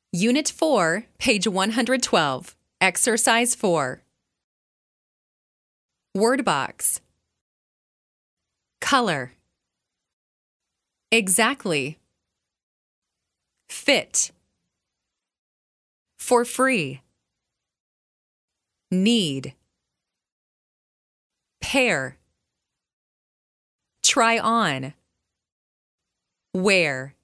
Unit 4, page 112, Exercise 4. Word box. Color. Exactly. Fit. For free. Need. Pair. Try on. Wear.